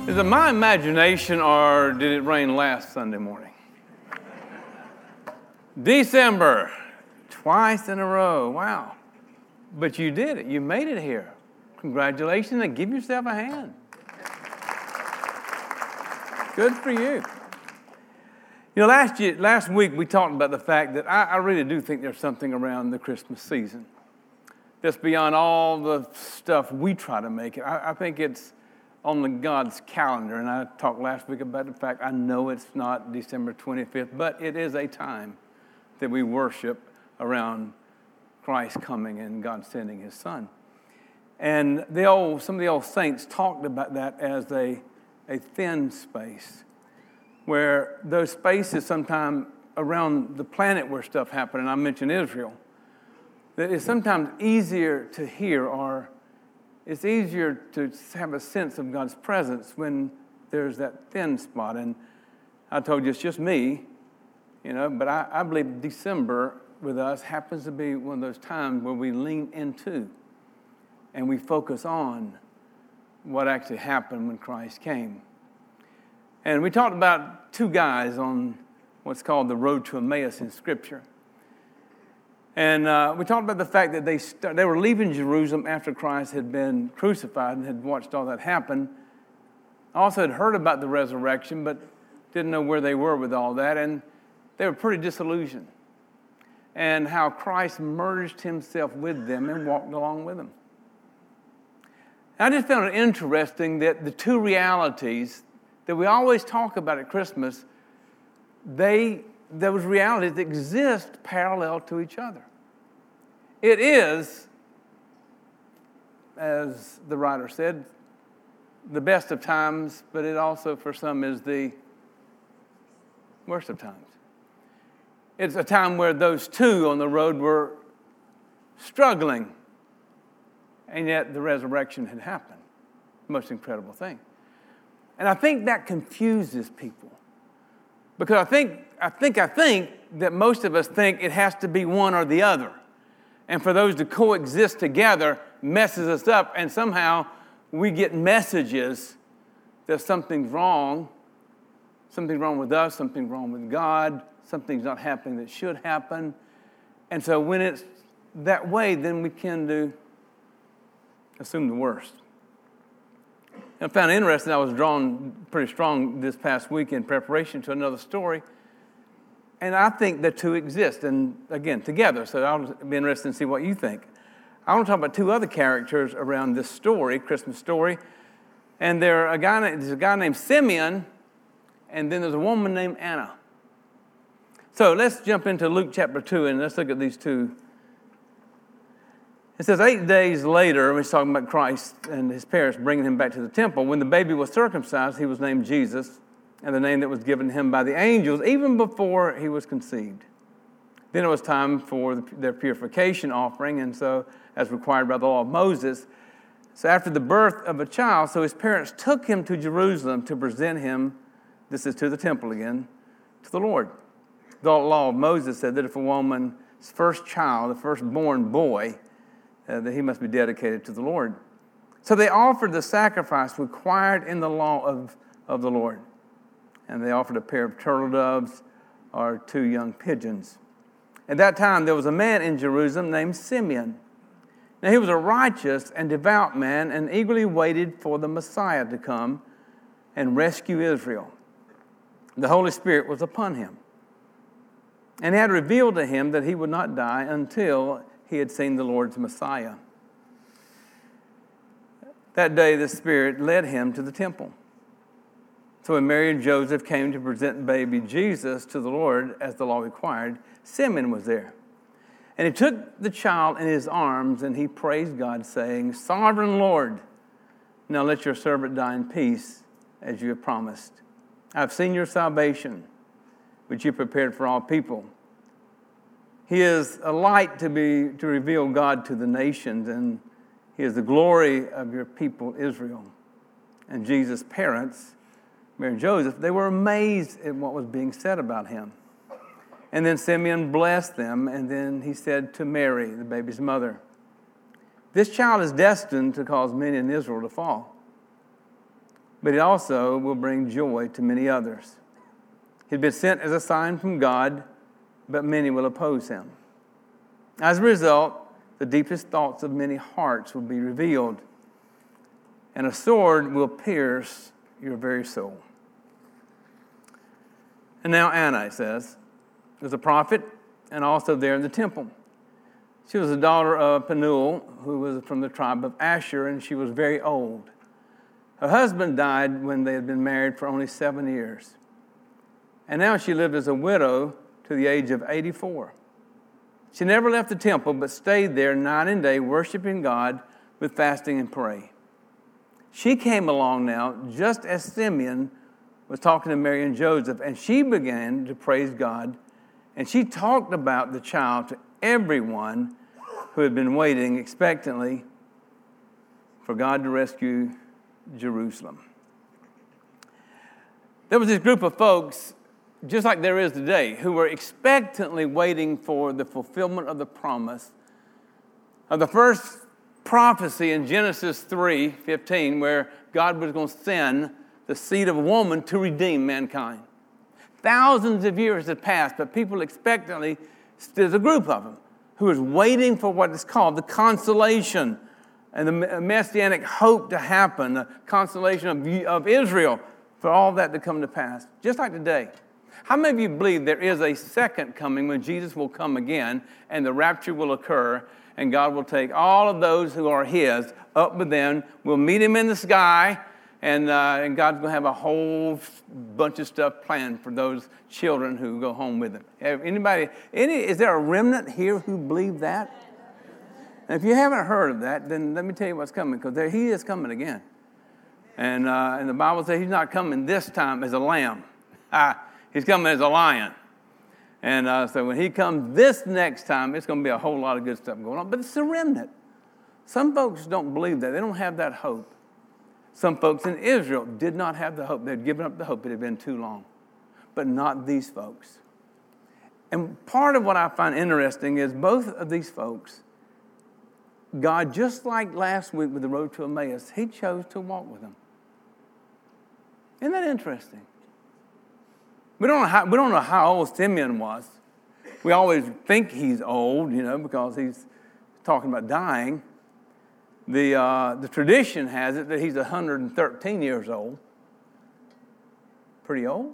Is it my imagination or did it rain last Sunday morning? December, twice in a row. Wow. But you did it. You made it here. Congratulations, and give yourself a hand. Good for you. You know, last week we talked about the fact that I really do think there's something around the Christmas season that's beyond all the stuff we try to make it. I think it's on God's calendar, and I talked last week about the fact I know it's not December 25th, but it is a time that we worship around Christ coming and God sending His Son. And some of the old saints talked about that as a thin space, where those spaces sometime around the planet where stuff happened, and I mentioned Israel, that it's sometimes easier to hear, or it's easier to have a sense of God's presence when there's that thin spot. And I told you it's just me, but I believe December with us happens to be one of those times where we lean into and we focus on what actually happened when Christ came. And we talked about two guys on what's called the road to Emmaus in Scripture. And we talked about the fact that they were leaving Jerusalem after Christ had been crucified and had watched all that happen. Also had heard about the resurrection, but didn't know where they were with all that. And they were pretty disillusioned. And how Christ merged Himself with them and walked along with them. I just found it interesting that the two realities that we always talk about at Christmas, those realities that exist parallel to each other. It is, as the writer said, the best of times, but it also for some is the worst of times. It's a time where those two on the road were struggling, and yet the resurrection had happened. Most incredible thing. And I think that confuses people. Because I think that most of us think it has to be one or the other. And for those to coexist together messes us up, and somehow we get messages that something's wrong with us, something's wrong with God, something's not happening that should happen. And so when it's that way, then we tend to assume the worst. I found it interesting, I was drawn pretty strong this past week in preparation to another story. And I think the two exist, and again, together. So I'll be interested to see what you think. I want to talk about two other characters around this story, Christmas story. And there's a guy named Simeon, and then there's a woman named Anna. So let's jump into Luke chapter 2, and let's look at these two. It says 8 days later, we're talking about Christ and His parents bringing Him back to the temple. When the baby was circumcised, He was named Jesus, and the name that was given Him by the angels, even before He was conceived. Then it was time for their purification offering, and so, as required by the law of Moses. So after the birth of a child, so His parents took Him to Jerusalem to present Him, this is to the temple again, to the Lord. The law of Moses said that if a woman's first child, the firstborn boy, that he must be dedicated to the Lord. So they offered the sacrifice required in the law of the Lord. And they offered a pair of turtle doves or 2 young pigeons. At that time, there was a man in Jerusalem named Simeon. Now, he was a righteous and devout man and eagerly waited for the Messiah to come and rescue Israel. The Holy Spirit was upon him. And he had revealed to him that he would not die until he had seen the Lord's Messiah. That day, the Spirit led him to the temple. So when Mary and Joseph came to present baby Jesus to the Lord, as the law required, Simeon was there. And he took the child in his arms, and he praised God, saying, "Sovereign Lord, now let your servant die in peace, as you have promised. I've seen your salvation, which you prepared for all people. He is a light to reveal God to the nations, and He is the glory of your people, Israel." And Jesus' parents, Mary and Joseph, they were amazed at what was being said about Him. And then Simeon blessed them, and then he said to Mary, the baby's mother, "This child is destined to cause many in Israel to fall. but he also will bring joy to many others. He'd been sent as a sign from God, but many will oppose him. As a result, the deepest thoughts of many hearts will be revealed, and a sword will pierce your very soul. And now Anna, it says, was a prophet and also there in the temple. She was the daughter of Penuel, who was from the tribe of Asher, and she was very old. Her husband died when they had been married for only 7 years. And now she lived as a widow to the age of 84. She never left the temple, but stayed there night and day, worshiping God with fasting and prayer. She came along now just as Simeon was talking to Mary and Joseph, and she began to praise God, and she talked about the child to everyone who had been waiting expectantly for God to rescue Jerusalem. There was this group of folks, just like there is today, who were expectantly waiting for the fulfillment of the promise of the first prophecy in Genesis 3:15, where God was going to send the seed of a woman to redeem mankind. Thousands of years had passed, but people expectantly, there's a group of them who was waiting for what is called the consolation and the messianic hope to happen, the consolation of Israel, for all that to come to pass, just like today. How many of you believe there is a second coming when Jesus will come again and the rapture will occur and God will take all of those who are his up with them? We'll meet him in the sky, and God's going to have a whole bunch of stuff planned for those children who go home with him. Is there a remnant here who believe that? And if you haven't heard of that, then let me tell you what's coming, because he is coming again. And the Bible says he's not coming this time as a lamb. He's coming as a lion. And so when he comes this next time, it's going to be a whole lot of good stuff going on. But it's a remnant. Some folks don't believe that. They don't have that hope. Some folks in Israel did not have the hope. They'd given up the hope. It had been too long. But not these folks. And part of what I find interesting is both of these folks, God, just like last week with the road to Emmaus, he chose to walk with them. Isn't that interesting? We don't know how old Simeon was. We always think he's old, because he's talking about dying. The tradition has it that he's 113 years old. Pretty old.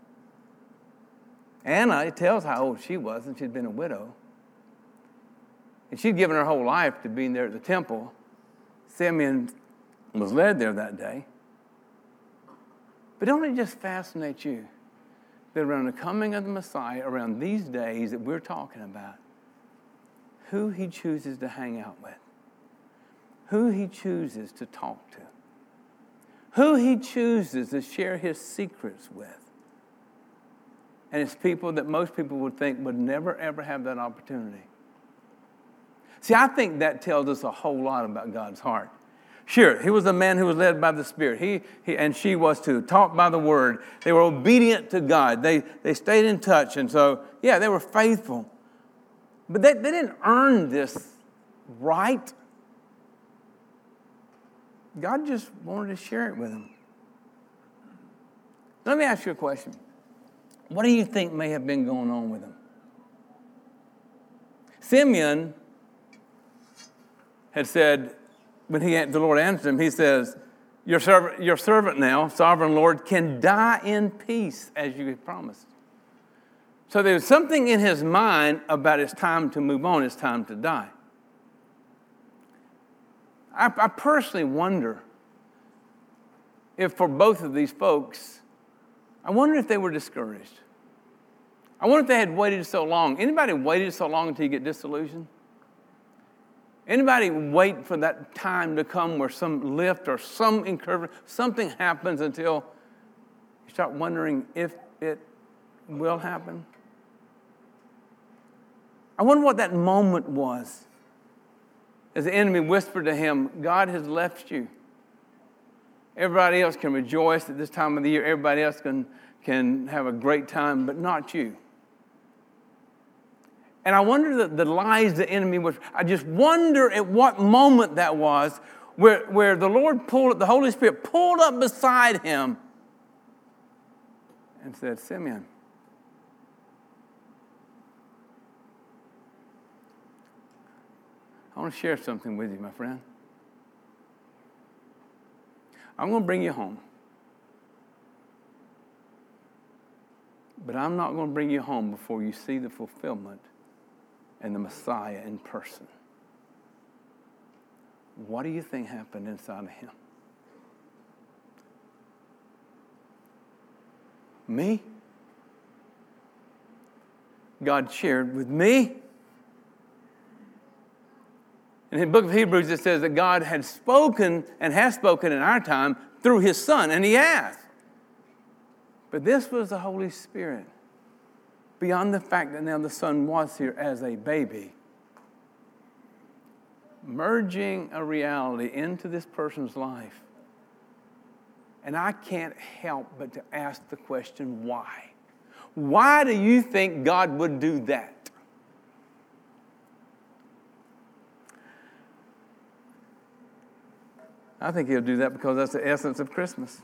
Anna, it tells how old she was, and she'd been a widow. And she'd given her whole life to being there at the temple. Simeon was led there that day. But don't it just fascinate you that around the coming of the Messiah, around these days that we're talking about, who he chooses to hang out with, who he chooses to talk to, who he chooses to share his secrets with. And it's people that most people would think would never, ever have that opportunity. See, I think that tells us a whole lot about God's heart. Sure, he was a man who was led by the Spirit. He and she was too, taught by the Word. They were obedient to God. They stayed in touch. And so, yeah, they were faithful. But they didn't earn this right. God just wanted to share it with them. Let me ask you a question. What do you think may have been going on with them? Simeon had said, when the Lord answered him, he says, your servant now, sovereign Lord, can die in peace as you have promised. So there was something in his mind about it's time to move on, it's time to die. I personally wonder if for both of these folks, I wonder if they were discouraged. I wonder if they had waited so long. Anybody waited so long until you get disillusioned? Anybody wait for that time to come where some lift or some encouragement, something happens until you start wondering if it will happen? I wonder what that moment was as the enemy whispered to him, God has left you. Everybody else can rejoice at this time of the year. Everybody else can have a great time, but not you. And I wonder the lies the enemy was. I just wonder at what moment that was where the Holy Spirit pulled up beside him and said, Simeon, I want to share something with you, my friend. I'm going to bring you home. But I'm not going to bring you home before you see the fulfillment and the Messiah in person. What do you think happened inside of him? Me? God shared with me. In the book of Hebrews, it says that God had spoken and has spoken in our time through his Son, and he has. But this was the Holy Spirit. Beyond the fact that now the Son was here as a baby, merging a reality into this person's life. And I can't help but to ask the question, why? Why do you think God would do that? I think he'll do that because that's the essence of Christmas.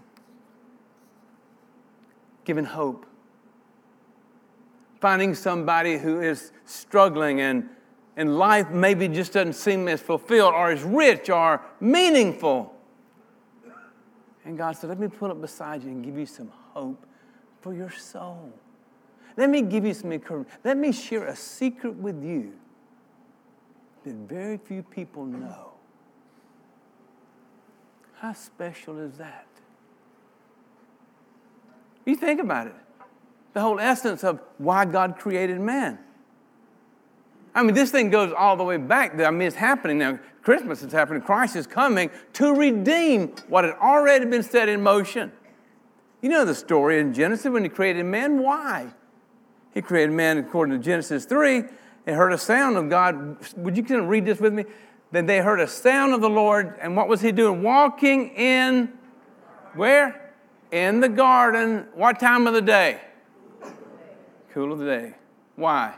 Giving hope. Finding somebody who is struggling and life maybe just doesn't seem as fulfilled or as rich or meaningful. And God said, let me pull up beside you and give you some hope for your soul. Let me give you some encouragement. Let me share a secret with you that very few people know. How special is that? You think about it. The whole essence of why God created man. I mean, this thing goes all the way back. I mean, it's happening now. Christmas is happening. Christ is coming to redeem what had already been set in motion. You know the story in Genesis when he created man. Why? He created man according to Genesis 3 and heard a sound of God. Would you kind of read this with me? Then they heard a sound of the Lord. And what was he doing? Walking in where? In the garden. What time of the day? Cool of the day. Why?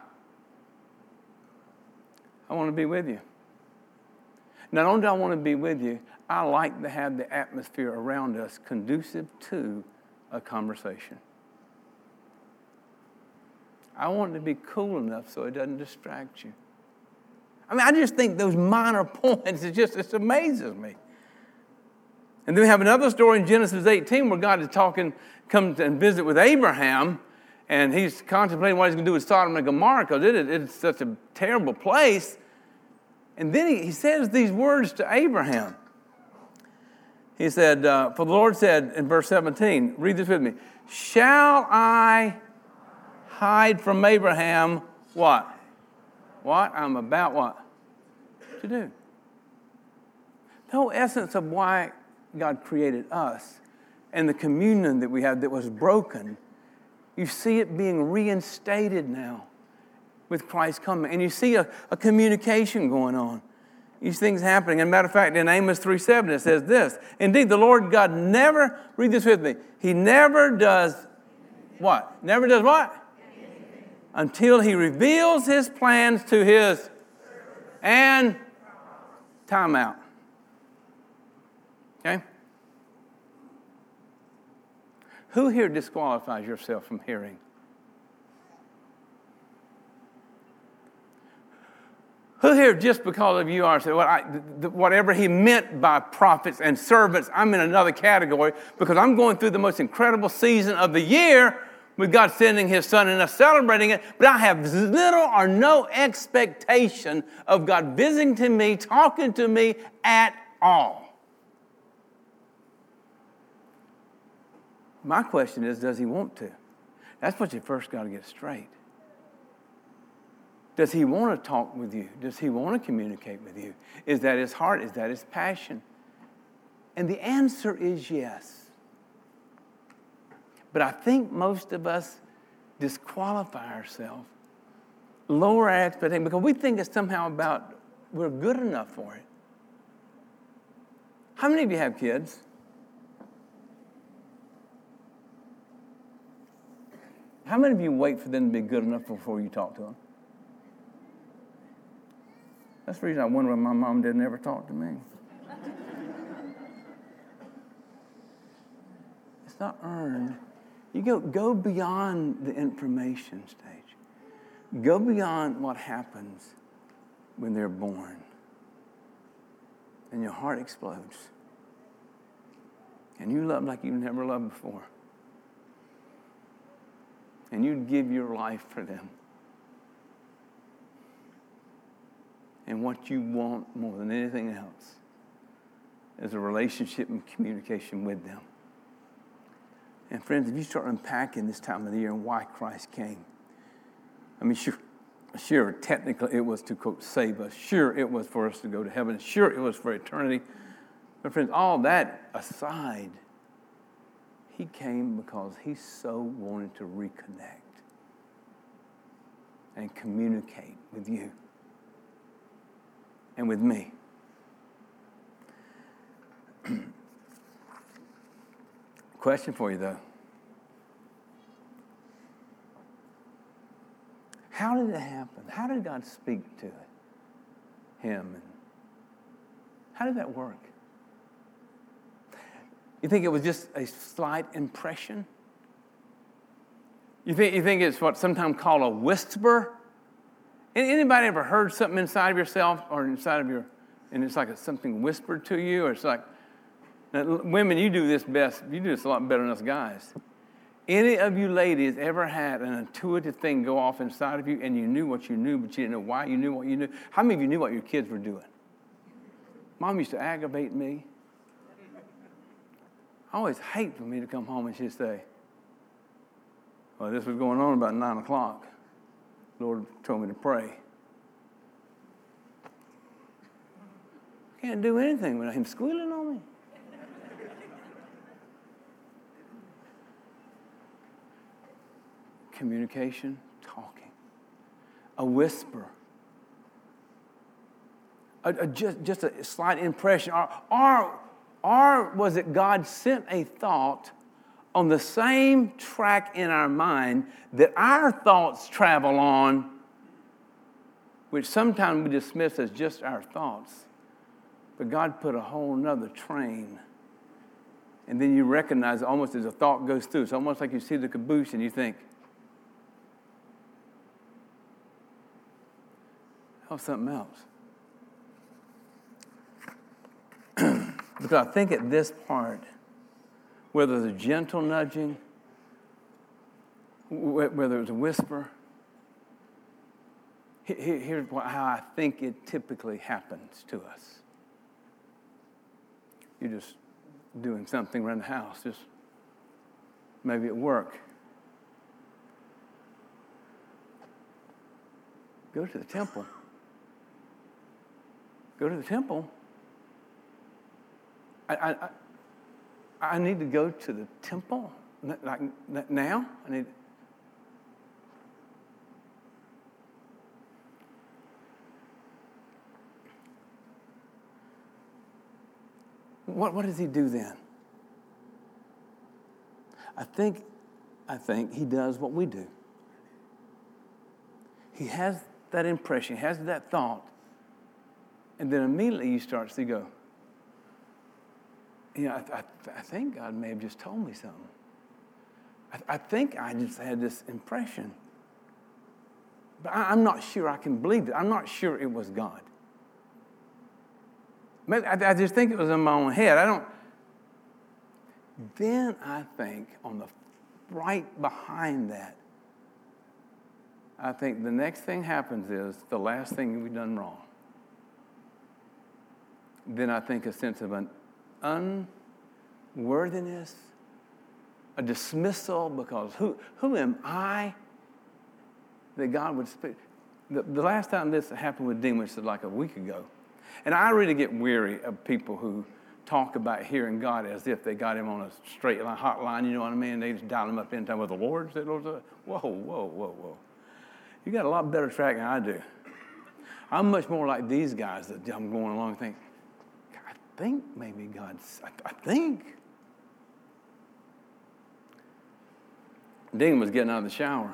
I want to be with you. Not only do I want to be with you, I like to have the atmosphere around us conducive to a conversation. I want it to be cool enough so it doesn't distract you. I mean, I just think those minor points, it amazes me. And then we have another story in Genesis 18 where God is comes and visit with Abraham, and he's contemplating what he's going to do with Sodom and Gomorrah because it's such a terrible place. And then he says these words to Abraham. He said, for the Lord said in verse 17, read this with me, shall I hide from Abraham what? What? I'm about what? To do. The whole essence of why God created us and the communion that we have that was broken, you see it being reinstated now with Christ coming. And you see a communication going on. These things happening. As a matter of fact, in Amos 3:7, it says this. Indeed, the Lord God never, read this with me, he never does what? Never does what? Until he reveals his plans to his and time out. Okay? Who here disqualifies yourself from hearing? Who here, just because of you are, say, well, whatever he meant by prophets and servants, I'm in another category because I'm going through the most incredible season of the year with God sending his Son and us celebrating it, but I have little or no expectation of God visiting me, talking to me at all. My question is, does he want to? That's what you first got to get straight. Does he want to talk with you? Does he want to communicate with you? Is that his heart? Is that his passion? And the answer is yes. But I think most of us disqualify ourselves, lower our expectation, because we think it's somehow about we're good enough for it. How many of you have kids? How many of you wait for them to be good enough before you talk to them? That's the reason I wonder why my mom didn't ever talk to me. It's not earned. You go beyond the information stage. Go beyond what happens when they're born. And your heart explodes. And you love like you've never loved before. And you'd give your life for them. And what you want more than anything else is a relationship and communication with them. And friends, if you start unpacking this time of the year and why Christ came, I mean, sure, technically it was to, quote, save us. Sure, it was for us to go to heaven. Sure, it was for eternity. But friends, all that aside, he came because he so wanted to reconnect and communicate with you and with me. Question for you, though. How did it happen? How did God speak to him? And how did that work? You think it was just a slight impression? You think it's what sometimes called a whisper? Anybody ever heard something inside of yourself or inside of your, and it's like something whispered to you, or it's like, now, women, you do this best. You do this a lot better than us guys. Any of you ladies ever had an intuitive thing go off inside of you and you knew what you knew, but you didn't know why you knew what you knew? How many of you knew what your kids were doing? Mom used to aggravate me. I always hate for me to come home and she'd say, well, this was going on about 9 o'clock. The Lord told me to pray. I can't do anything without him squealing on me. Communication, talking, a whisper, just a slight impression, or was it God sent a thought on the same track in our mind that our thoughts travel on, which sometimes we dismiss as just our thoughts, but God put a whole nother train, and then you recognize it almost as a thought goes through. It's almost like you see the caboose and you think, oh, something else. Because I think at this part, whether it's a gentle nudging, whether it's a whisper, here's how I think it typically happens to us. You're just doing something around the house, just maybe at work. Go to the temple. Go to the temple. I need to go to the temple like now. I need. What does he do then? I think he does what we do. He has that impression, he has that thought, and then immediately you start to go, you know, I think God may have just told me something. I think I just had this impression. But I'm not sure I can believe it. I'm not sure it was God. I just think it was in my own head. Then I think on the right behind that, I think the next thing happens is the last thing we've done wrong. Then I think a sense of an unworthiness, a dismissal, because who am I that God would speak? The last time this happened with Dean, which was like a week ago, and I really get weary of people who talk about hearing God as if they got him on a straight line, hot line, you know what I mean? They just dial him up anytime with the Lord. Said, Lord, whoa. You got a lot better track than I do. I'm much more like these guys that I'm going along and think, I think maybe God's, I think. Dean was getting out of the shower.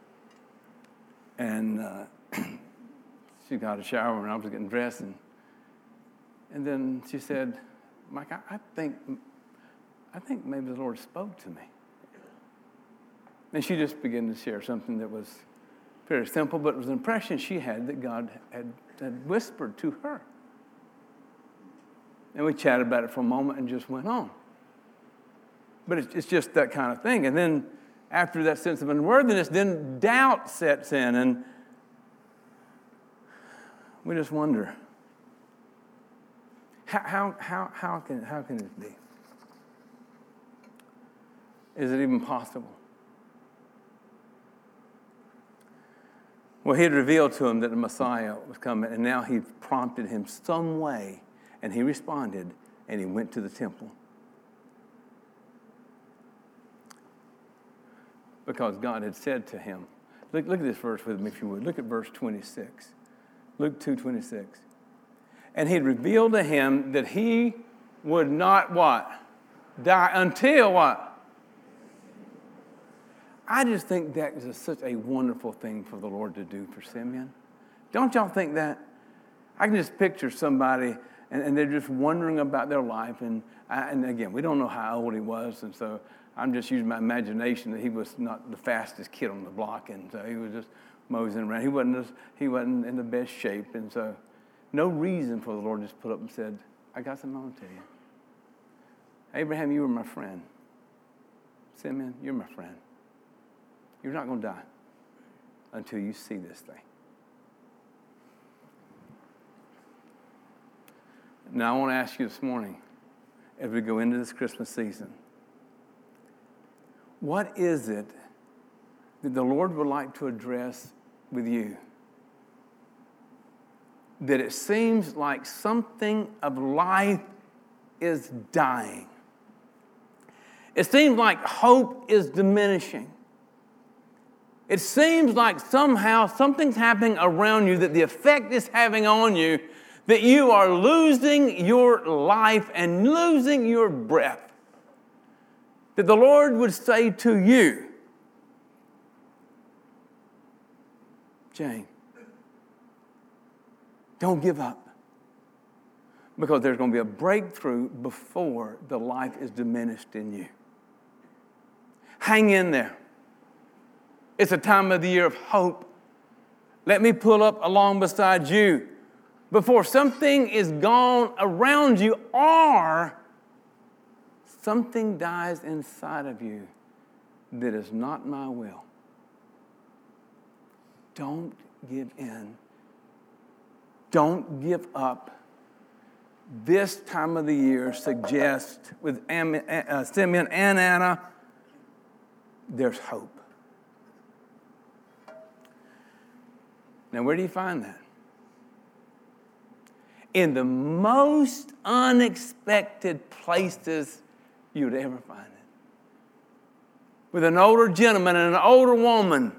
And she got out of the shower and I was getting dressed. And then she said, Mike, I think I think maybe the Lord spoke to me. And she just began to share something that was very simple, but it was an impression she had that God had whispered to her. And we chatted about it for a moment and just went on. But it's just that kind of thing. And then after that sense of unworthiness, then doubt sets in, and we just wonder, how can it be? Is it even possible? Well, he had revealed to him that the Messiah was coming, and now he prompted him some way, and he responded, and he went to the temple. Because God had said to him, look at this verse with me if you would. Look at verse 26. Luke 2:26. And he had revealed to him that he would not what? Die until what? I just think that is such a wonderful thing for the Lord to do for Simeon. Don't y'all think that? I can just picture somebody and they're just wondering about their life. And again, we don't know how old he was. And so I'm just using my imagination that he was not the fastest kid on the block. And so he was just moseying around. He wasn't in the best shape. And so no reason for the Lord just put up and said, I got something I want to tell you. Abraham, you were my friend. Simeon, you're my friend. You're not going to die until you see this thing. Now, I want to ask you this morning, as we go into this Christmas season, what is it that the Lord would like to address with you? That it seems like something of life is dying. It seems like hope is diminishing. It seems like somehow something's happening around you, that the effect is having on you, that you are losing your life and losing your breath. That the Lord would say to you, Jane, don't give up. Because there's going to be a breakthrough before the life is diminished in you. Hang in there. It's a time of the year of hope. Let me pull up along beside you before something is gone around you or something dies inside of you that is not my will. Don't give in. Don't give up. This time of the year suggests with Simeon and Anna, there's hope. Now, where do you find that? In the most unexpected places you'd ever find it. With an older gentleman and an older woman.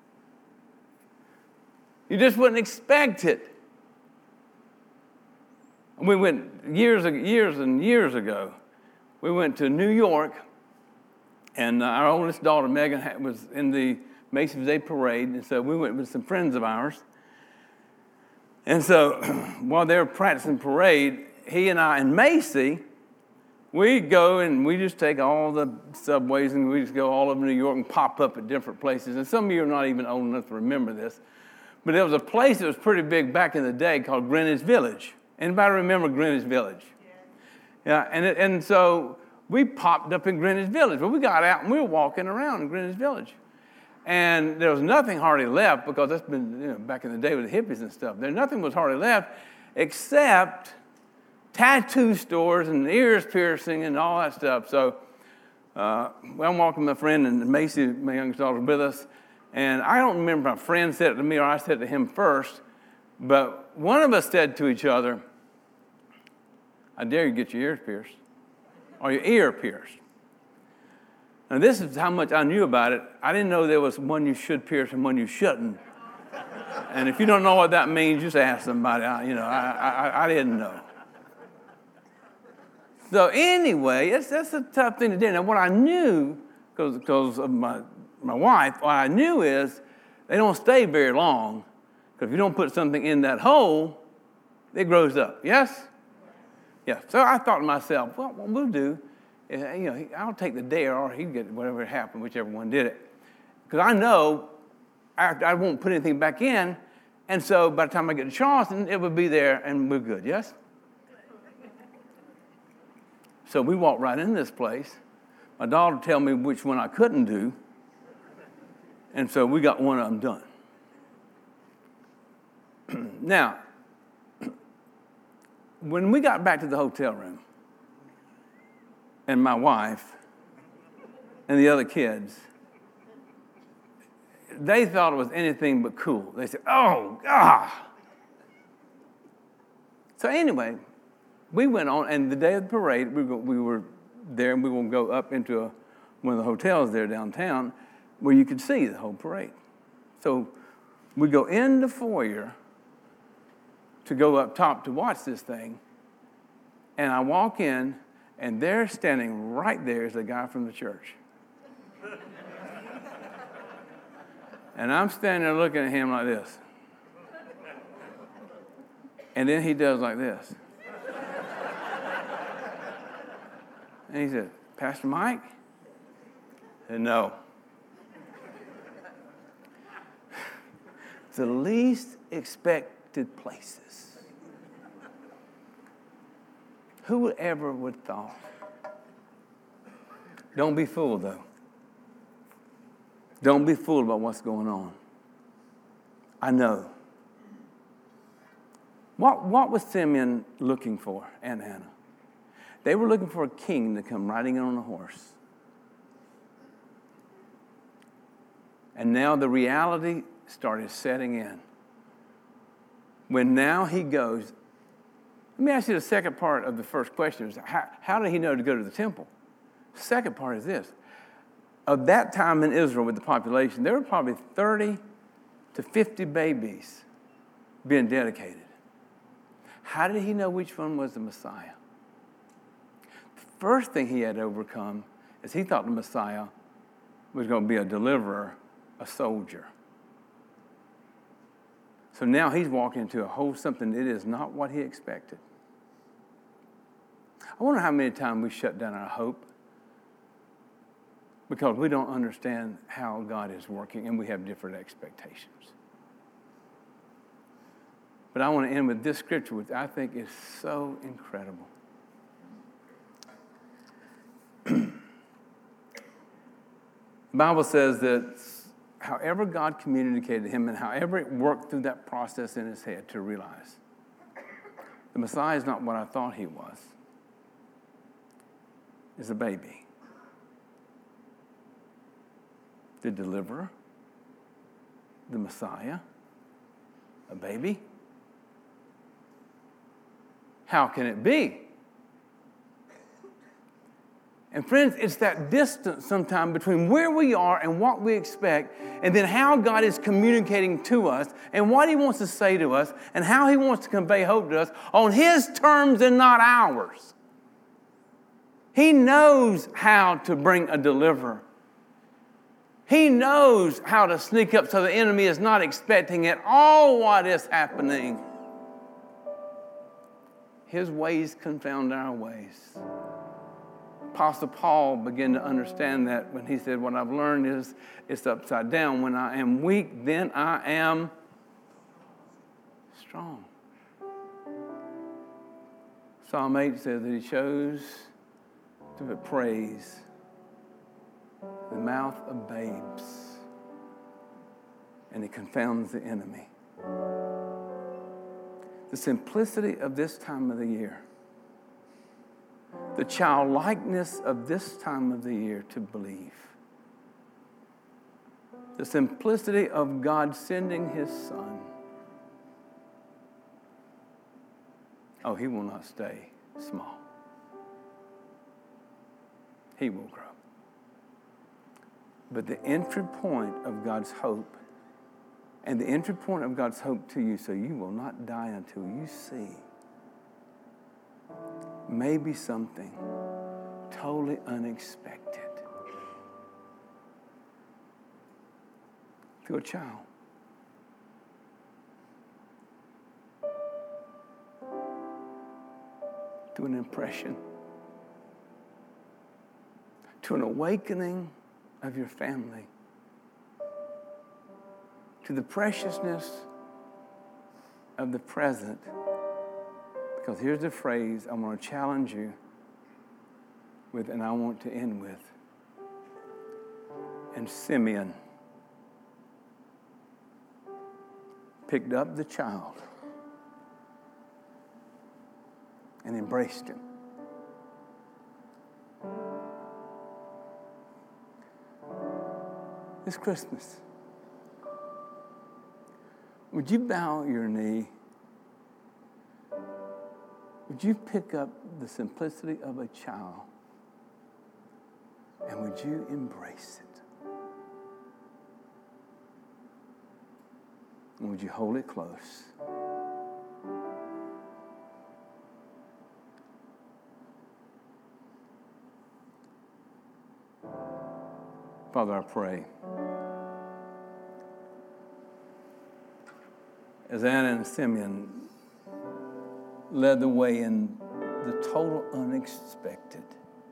You just wouldn't expect it. We went years and years ago. We went to New York, and our oldest daughter, Megan, was in the Macy's Day Parade, and so we went with some friends of ours. And so while they were practicing parade, he and I and Macy, we go and we just take all the subways and we just go all over New York and pop up at different places. And some of you are not even old enough to remember this, but there was a place that was pretty big back in the day called Greenwich Village. Anybody remember Greenwich Village? Yeah, and so we popped up in Greenwich Village. Well, we got out and we were walking around in Greenwich Village. And there was nothing hardly left because that's been, back in the day with the hippies and stuff. Nothing was hardly left except tattoo stores and ears piercing and all that stuff. So I'm walking with my friend, and Macy, my youngest daughter, was with us. And I don't remember if my friend said it to me or I said it to him first. But one of us said to each other, I dare you get your ears pierced or your ear pierced. Now, this is how much I knew about it. I didn't know there was one you should pierce and one you shouldn't. And if you don't know what that means, just ask somebody. I didn't know. So anyway, that's a tough thing to do. Now, what I knew, because of my wife, what I knew is they don't stay very long. Because if you don't put something in that hole, it grows up. Yes? Yeah. So I thought to myself, well, what we'll do I'll take the dare, or he'd get whatever happened, whichever one did it. Because I know I won't put anything back in, and so by the time I get to Charleston, it would be there, and we're good, yes? So we walked right in this place. My daughter told me which one I couldn't do, and so we got one of them done. Now, when we got back to the hotel room, and my wife and the other kids, they thought it was anything but cool. They said, "Oh, God." So anyway, we went on, and the day of the parade, we were there, and we were going to go up into one of the hotels there downtown where you could see the whole parade. So we go in the foyer to go up top to watch this thing, and I walk in, and there standing right there is a guy from the church. And I'm standing there looking at him like this. And then he does like this. And he said, "Pastor Mike?" I said, "No." The least expected places. Who would ever would thought? Don't be fooled, though. Don't be fooled about what's going on. I know. What was Simeon looking for, and Anna? They were looking for a king to come riding in on a horse. And now the reality started setting in. When now he goes, let me ask you the second part of the first question. Is how did he know to go to the temple? The second part is this. Of that time in Israel with the population, there were probably 30 to 50 babies being dedicated. How did he know which one was the Messiah? The first thing he had to overcome is he thought the Messiah was going to be a deliverer, a soldier. So now he's walking into a whole something that is not what he expected. I wonder how many times we shut down our hope because we don't understand how God is working and we have different expectations. But I want to end with this scripture, which I think is so incredible. The Bible says that however God communicated to him and however it worked through that process in his head to realize the Messiah is not what I thought he was. He's a baby. The deliverer, the Messiah, a baby. How can it be? And friends, it's that distance sometimes between where we are and what we expect, and then how God is communicating to us and what he wants to say to us and how he wants to convey hope to us on his terms and not ours. He knows how to bring a deliverer. He knows how to sneak up so the enemy is not expecting it all what is happening. His ways confound our ways. Apostle Paul began to understand that when he said, what I've learned is it's upside down. When I am weak, then I am strong. Psalm 8 says that he chose to praise the mouth of babes, and he confounds the enemy. The simplicity of this time of the year, the childlikeness of this time of the year to believe, the simplicity of God sending his son. Oh, he will not stay small. He will grow. But the entry point of God's hope, and the entry point of God's hope to you, so you will not die until you see maybe something totally unexpected. To a child. To an impression. to an awakening of your family, to the preciousness of the present. Because here's the phrase I want to challenge you with, and I want to end with. And Simeon picked up the child and embraced him. This Christmas, would you bow your knee? Would you pick up the simplicity of a child? And would you embrace it? And would you hold it close? Father, I pray, as Anna and Simeon led the way in the total unexpected,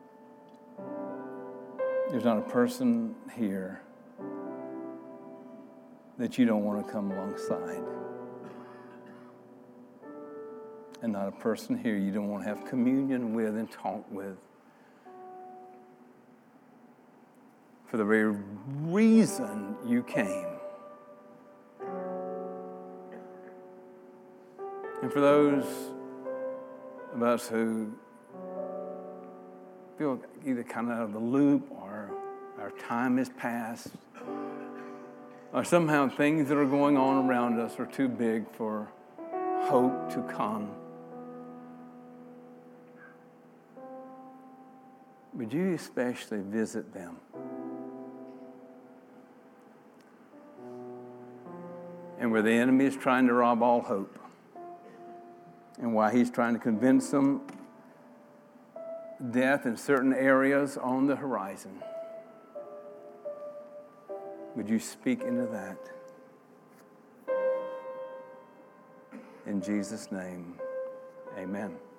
there's not a person here that you don't want to come alongside. And not a person here you don't want to have communion with and talk with. For the very reason you came. And for those of us who feel either kind of out of the loop or our time has passed, or somehow things that are going on around us are too big for hope to come, would you especially visit them? And where the enemy is trying to rob all hope, and why he's trying to convince them death in certain areas on the horizon, would you speak into that? In Jesus' name, amen.